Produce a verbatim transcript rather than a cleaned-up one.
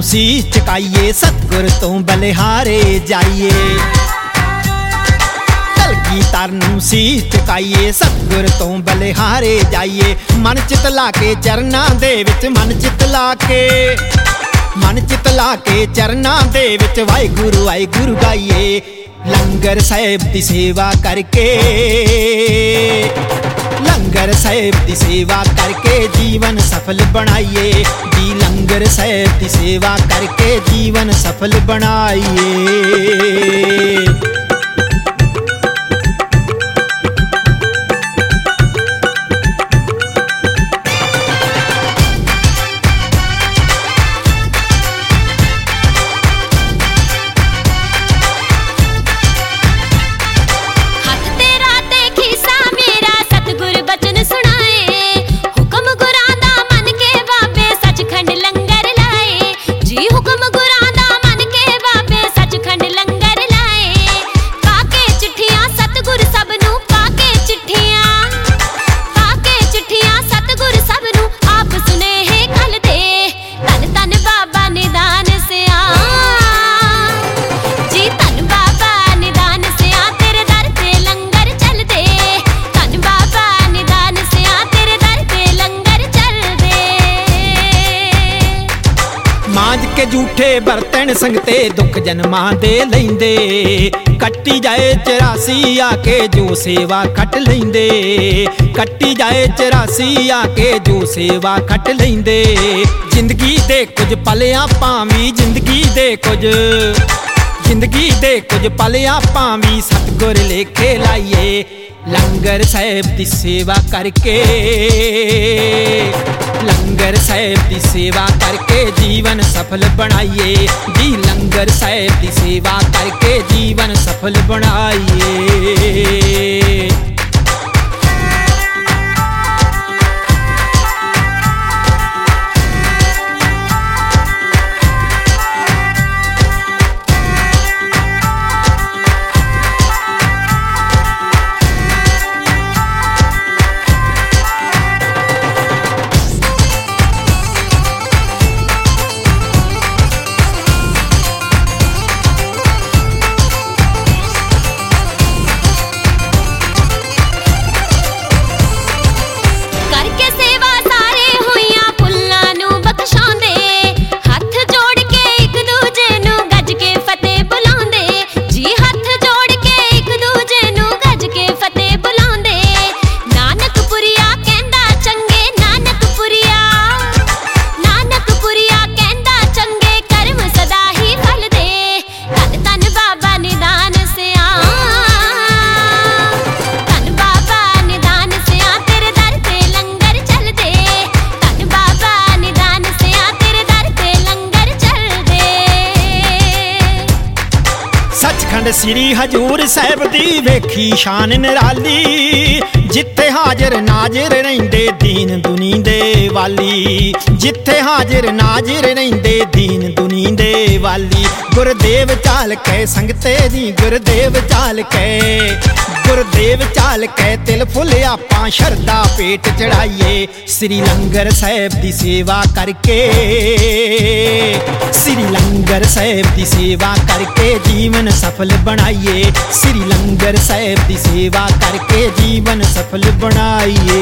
ਸੀਸ ਝੁਕਾਈਏ, ਸਤਿਗੁਰ ਤੋਂ ਬਲਿਹਾਰੇ ਜਾਈਏ। ਕਲਗੀਧਰ ਨੂੰ ਸੀਸ ਝੁਕਾਈਏ, ਸਤਿਗੁਰ ਤੋਂ ਬਲਿਹਾਰੇ ਜਾਈਏ। ਮਨ ਚਿਤ ਲਾ ਕੇ ਚਰਨਾਂ ਦੇ ਵਿੱਚ, ਮਨ ਚਿਤ ਲਾ ਕੇ ਮਨ ਚਿਤ ਲਾ ਕੇ ਚਰਨਾਂ ਦੇ ਵਿੱਚ ਵਾਹਿਗੁਰੂ ਵਾਹਿਗੁਰੂ ਗਾਈਏ। ਲੰਗਰ ਸਾਹਿਬ ਦੀ ਸੇਵਾ ਕਰਕੇ, ਲੰਗਰ ਸਾਹਿਬ ਦੀ ਸੇਵਾ ਕਰਕੇ ਜੀਵਨ ਸਫਲ ਬਣਾਈਏ ਜੀ। ਲੰਗਰ ਸਾਹਿਬ ਦੀ ਸੇਵਾ ਕਰਕੇ ਜੀਵਨ ਸਫਲ ਬਣਾਈਏ। ਝੂਠੇ ਬਰਤਨ ਸੰਗਤੇ ਦੁੱਖ ਜਨਮਾਂ ਦੇ ਲੈਂਦੇ। ਕੱਟੀ ਜਾਏ ਚੁਰਾਸੀ ਆ ਕੇ ਜੋ ਸੇਵਾ ਖੱਟ ਲੈਂਦੇ। ਕੱਟੀ ਜਾਏ ਚੁਰਾਸੀ ਆ ਕੇ ਜੋ ਸੇਵਾ ਖੱਟ ਲੈਂਦੇ। ਜ਼ਿੰਦਗੀ ਦੇ ਕੁਝ ਪਲ ਆਪਾਂ ਵੀ, ਜ਼ਿੰਦਗੀ ਦੇ ਕੁਝ ਜ਼ਿੰਦਗੀ ਦੇ ਕੁਝ ਪਲ ਆਪਾਂ ਵੀ ਸਤਿਗੁਰ ਲੇਖੇ ਲਾਈਏ। ਲੰਗਰ ਸਾਹਿਬ ਦੀ ਸੇਵਾ ਕਰਕੇ, ਲੰਗਰ ਸਾਹਿਬ ਦੀ ਸੇਵਾ ਕਰਕੇ ਜੀਵਨ ਸਫਲ ਬਣਾਈਏ ਜੀ। ਲੰਗਰ ਸਾਹਿਬ ਦੀ ਸੇਵਾ ਕਰਕੇ ਜੀਵਨ ਸਫਲ ਬਣਾਈਏ। ਸ੍ਰੀ ਹਜ਼ੂਰ ਸਾਹਿਬ ਦੀ ਵੇਖੀ ਸ਼ਾਨ ਨਿਰਾਲੀ। ਜਿੱਥੇ ਹਾਜ਼ਰ ਨਾਜ਼ਰ ਰਹਿੰਦੇ ਦੀਨ ਦੁਨੀ ਦੇ ਵਾਲੀ। ਜਿੱਥੇ ਹਾਜ਼ਰ ਨਾਜ਼ਰ ਰਹਿੰਦੇ ਦੀਨ ਦੁਨੀ ਦੇ ਵਾਲੀ। ਗੁਰਦੇਵ ਚਾਲ ਕੇ ਸੰਗਤੇ ਜੀ, ਗੁਰਦੇਵ ਚਾਲ ਕੇ ਗੁਰਦੇਵ ਚਾਲ ਕੇ ਤਿਲ ਫੁੱਲ ਆਪਾਂ ਸ਼ਰਧਾ ਪੇਟ ਚੜਾਈਏ। ਸ੍ਰੀ ਲੰਗਰ ਸਾਹਿਬ ਦੀ ਸੇਵਾ ਕਰਕੇ, ਸ੍ਰੀ ਲੰਗਰ ਸਾਹਿਬ ਦੀ ਸੇਵਾ ਕਰਕੇ ਜੀਵਨ ਸਫਲ ਬਣਾਈਏ। ਸ੍ਰੀ ਲੰਗਰ ਸਾਹਿਬ ਦੀ ਸੇਵਾ ਕਰਕੇ ਜੀਵਨ ਸਫਲ ਬਣਾਈਏ।